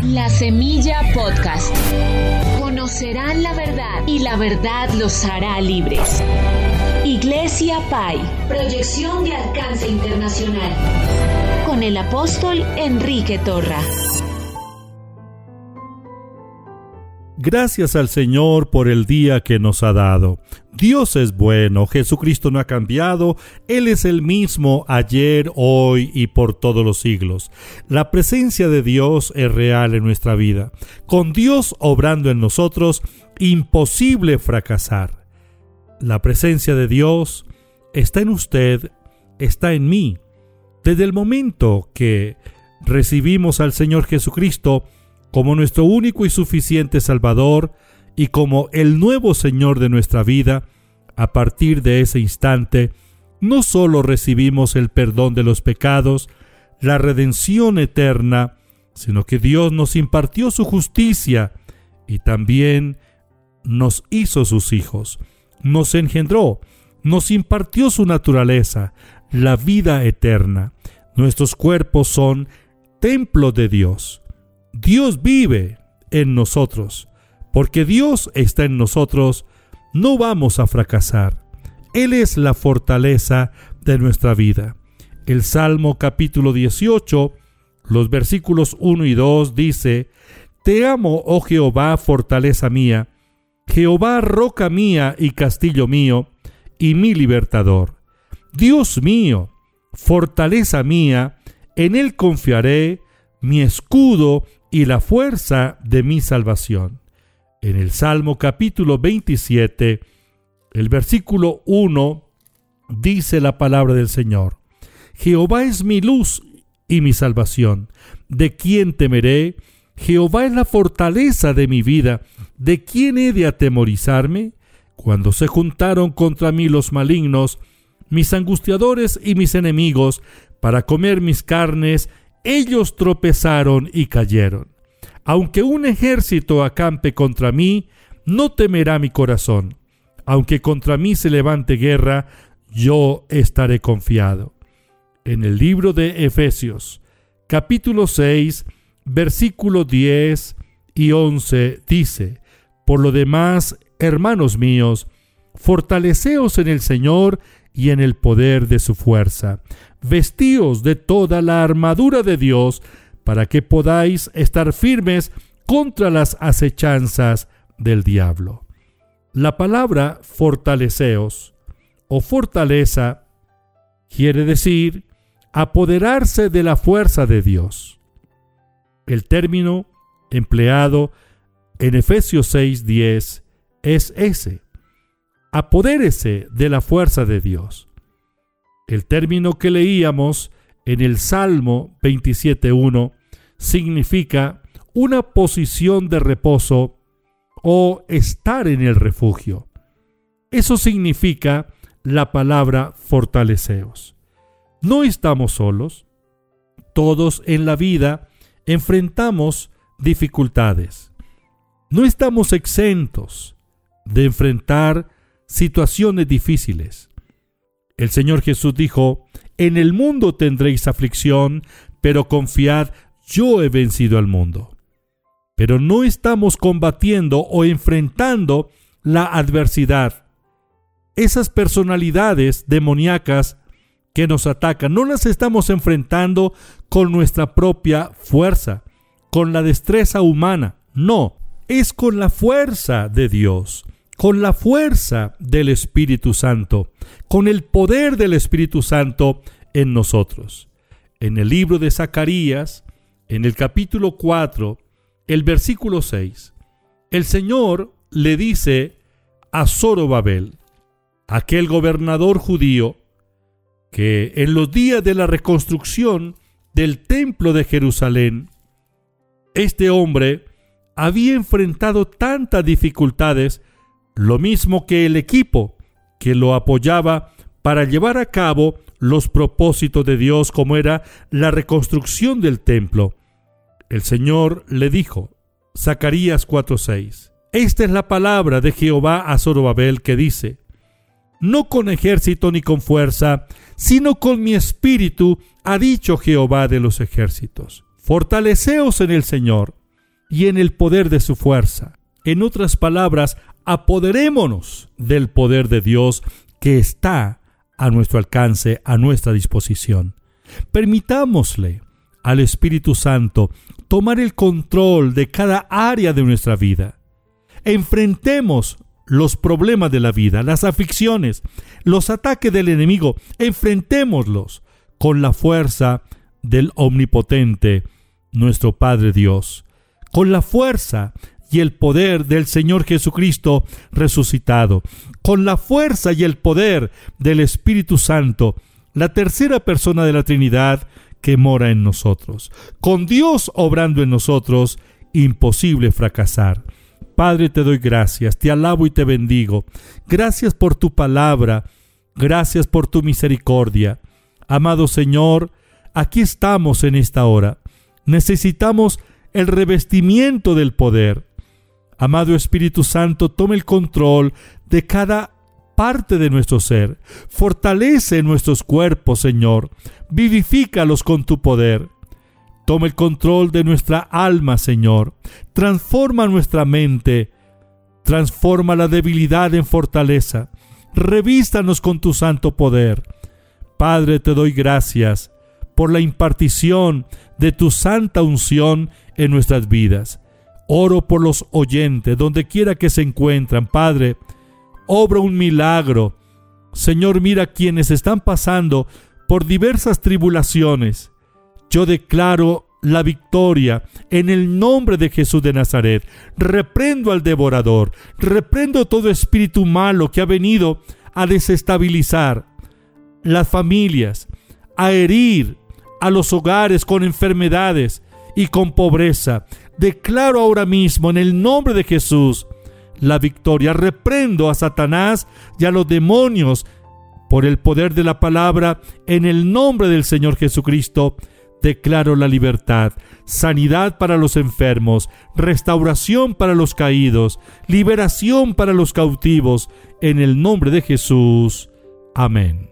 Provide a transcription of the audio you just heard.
La Semilla Podcast. Conocerán la verdad y la verdad los hará libres. Iglesia Pai. Proyección de alcance internacional. Con el apóstol Enrique Torra. Gracias al Señor por el día que nos ha dado. Dios es bueno, Jesucristo no ha cambiado, Él es el mismo ayer, hoy y por todos los siglos. La presencia de Dios es real en nuestra vida. Con Dios obrando en nosotros, imposible fracasar. La presencia de Dios está en usted, está en mí. Desde el momento que recibimos al Señor Jesucristo como nuestro único y suficiente Salvador y como el nuevo Señor de nuestra vida, a partir de ese instante, no solo recibimos el perdón de los pecados, la redención eterna, sino que Dios nos impartió su justicia y también nos hizo sus hijos, nos engendró, nos impartió su naturaleza, la vida eterna. Nuestros cuerpos son templo de Dios. Dios vive en nosotros. Porque Dios está en nosotros, no vamos a fracasar. Él es la fortaleza de nuestra vida. El Salmo capítulo 18, los versículos 1 y 2 dice: Te amo, oh Jehová, fortaleza mía, Jehová, roca mía y castillo mío, y mi libertador. Dios mío, fortaleza mía, en Él confiaré, mi escudo y la fuerza de mi salvación. En el Salmo capítulo 27, el versículo 1, dice la palabra del Señor: Jehová es mi luz y mi salvación. ¿De quién temeré? Jehová es la fortaleza de mi vida. ¿De quién he de atemorizarme? Cuando se juntaron contra mí los malignos, mis angustiadores y mis enemigos, para comer mis carnes, ellos tropezaron y cayeron. Aunque un ejército acampe contra mí, no temerá mi corazón. Aunque contra mí se levante guerra, yo estaré confiado. En el libro de Efesios, capítulo 6, versículo 10 y 11, dice: Por lo demás, hermanos míos, fortaleceos en el Señor y en el poder de su fuerza. Vestíos de toda la armadura de Dios, para que podáis estar firmes contra las acechanzas del diablo. La palabra fortaleceos o fortaleza quiere decir apoderarse de la fuerza de Dios. El término empleado en Efesios 6:10 es ese: apodérese de la fuerza de Dios. El término que leíamos en el Salmo 27:1 significa una posición de reposo o estar en el refugio. Eso significa la palabra fortaleceos. No estamos solos. Todos en la vida enfrentamos dificultades. No estamos exentos de enfrentar situaciones difíciles. El Señor Jesús dijo: En el mundo tendréis aflicción, pero confiad, yo he vencido al mundo. Pero no estamos combatiendo o enfrentando la adversidad. Esas personalidades demoníacas que nos atacan, no las estamos enfrentando con nuestra propia fuerza, con la destreza humana. No, es con la fuerza de Dios, con la fuerza del Espíritu Santo, con el poder del Espíritu Santo en nosotros. En el libro de Zacarías, en el capítulo 4, el versículo 6, el Señor le dice a Zorobabel, aquel gobernador judío, que en los días de la reconstrucción del templo de Jerusalén, este hombre había enfrentado tantas dificultades, lo mismo que el equipo que lo apoyaba para llevar a cabo los propósitos de Dios, como era la reconstrucción del templo. El Señor le dijo, Zacarías 4:6, esta es la palabra de Jehová a Zorobabel que dice: no con ejército ni con fuerza, sino con mi espíritu, ha dicho Jehová de los ejércitos. Fortaleceos en el Señor y en el poder de su fuerza. En otras palabras, apoderémonos del poder de Dios que está a nuestro alcance, a nuestra disposición. Permitámosle al Espíritu Santo tomar el control de cada área de nuestra vida. Enfrentemos los problemas de la vida, las aflicciones, los ataques del enemigo. Enfrentémoslos con la fuerza del Omnipotente, nuestro Padre Dios, con la fuerza y el poder del Señor Jesucristo resucitado, con la fuerza y el poder del Espíritu Santo, la tercera persona de la Trinidad que mora en nosotros. Con Dios obrando en nosotros, imposible fracasar. Padre, te doy gracias, te alabo y te bendigo. Gracias por tu palabra, gracias por tu misericordia. Amado Señor, aquí estamos en esta hora. Necesitamos el revestimiento del poder. Amado Espíritu Santo, toma el control de cada parte de nuestro ser. Fortalece nuestros cuerpos, Señor. Vivifícalos con tu poder. Toma el control de nuestra alma, Señor. Transforma nuestra mente. Transforma la debilidad en fortaleza. Revístanos con tu santo poder. Padre, te doy gracias por la impartición de tu santa unción en nuestras vidas. Oro por los oyentes, donde quiera que se encuentran. Padre, obra un milagro. Señor, mira quienes están pasando por diversas tribulaciones. Yo declaro la victoria en el nombre de Jesús de Nazaret. Reprendo al devorador. Reprendo todo espíritu malo que ha venido a desestabilizar las familias, a herir a los hogares con enfermedades y con pobreza. Declaro ahora mismo en el nombre de Jesús la victoria. Reprendo a Satanás y a los demonios por el poder de la palabra. En el nombre del Señor Jesucristo declaro la libertad, sanidad para los enfermos, restauración para los caídos, liberación para los cautivos. En el nombre de Jesús. Amén.